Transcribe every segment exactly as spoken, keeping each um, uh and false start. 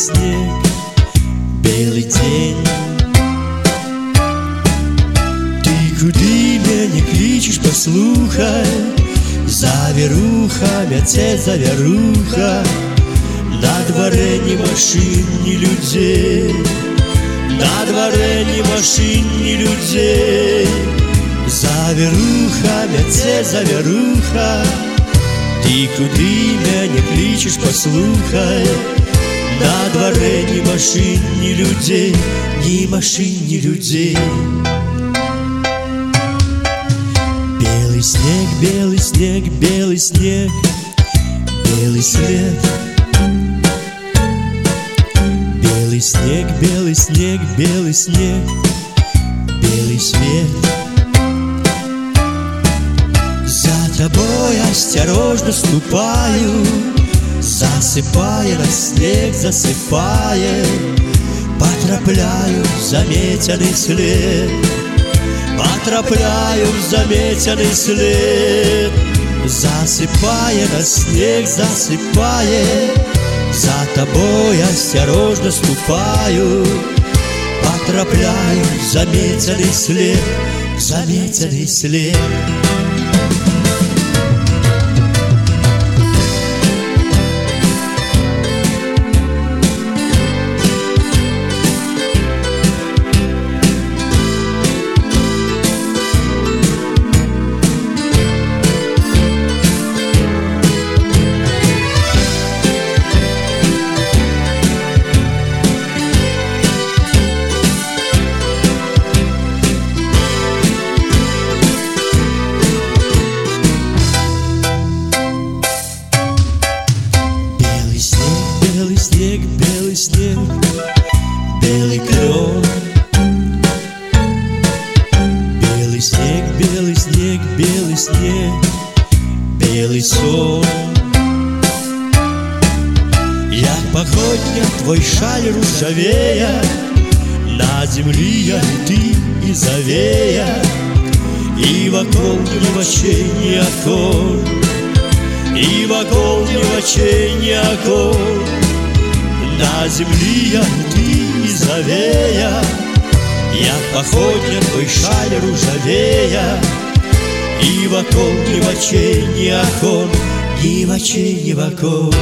снег, белый день. Ты куды меня кличешь, послухай, завіруха, мяце завіруха. На дворе ни машин, ни людей, на дворе ни машин, ни людей. Завіруха, мяце завіруха. Ты куды меня кличешь, послухай, на дворе ни машин, ни людей, ни машин, ни людей. Белый снег, белый снег, белый снег, белый след. Белый снег, белый снег, белый снег, белый свет. За тобой осторожно ступаю, засыпая на снег, засыпая, потрапляю в заметенный след, потрапляю в заметенный след. Засыпая на снег, засыпая, за тобой осторожно ступаю, потрапляю в заметенный след, в заметенный след. Белый снег, белый снег, белый клен. Белый снег, белый снег, белый снег, белый сон. Як походня твой шаль ружавея, на землі я і ти, і завея, і вокруг ні очей, ні окон, і вокруг ні очей, ні окон. На землі я і ти, і завея, як походня твой шаль ружавея, і вокруг ні очей, ні окон, ні очей, ні окон.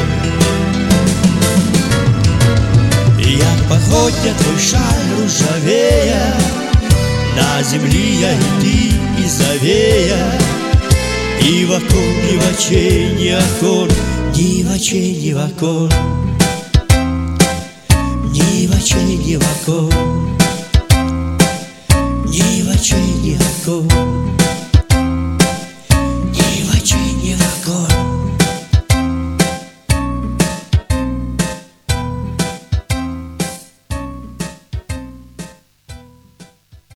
Як походня твой шаль ружавея, на землі я і ти, і завея, і вокруг ні очей, ні окон, ні очей, ні окон, ні очей, ні окон, ні очей, ні окон.